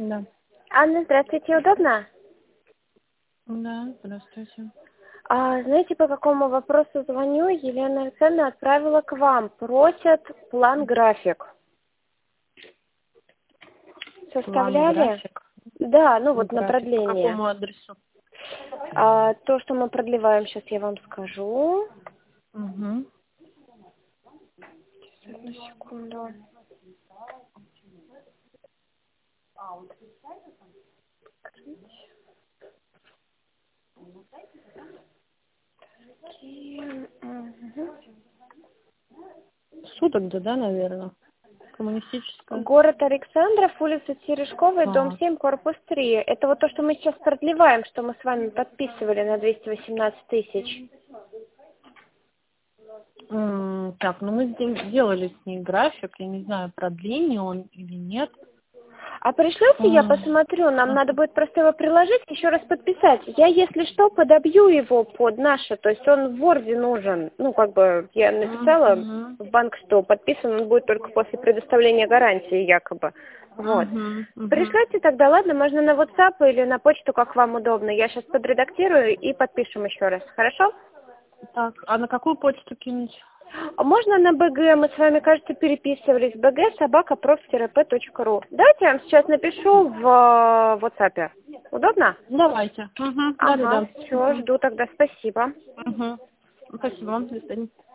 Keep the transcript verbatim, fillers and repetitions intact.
Да. Анна, здравствуйте, удобно? Да, здравствуйте. А, знаете, по какому вопросу звоню? Елена Александровна отправила к вам. Просят план-график. Составляли? План-график. Да, ну вот на График. По продление. какому адресу? А, то, что мы продлеваем, сейчас я вам скажу. Угу. Сейчас, одну секунду. Такие, мгм. Суток, да, да, наверное. Коммунистическая. Город Александров, улица Терешковой, дом А, семь, корпус три. Это вот то, что мы сейчас продлеваем, что мы с вами подписывали на двести восемнадцать тысяч. м, так, ну мы сде- делали с ней график, я не знаю, продление он или нет. А пришлете, я М, посмотрю, нам надо ага. будет просто его приложить, еще раз подписать. Я, если что, подобью его под наше, то есть он в Word нужен. Ну, как бы, я написала Мгм. в банк, что подписан он будет только после предоставления гарантии, якобы. Вот. Мгм. Мгм. Пришлете тогда, ладно, можно на WhatsApp или на почту, как вам удобно. Я сейчас подредактирую и подпишем еще раз, хорошо? Так, а на какую почту кинуть? А можно на БГ? Мы с вами, кажется, переписывались. бг собака проф п точка ру. Давайте я вам сейчас напишу в э, WhatsApp. Удобно? Давайте. Угу. Ага, Да-да-да. все, Угу. жду тогда. Спасибо. Угу. Спасибо вам. До свидания.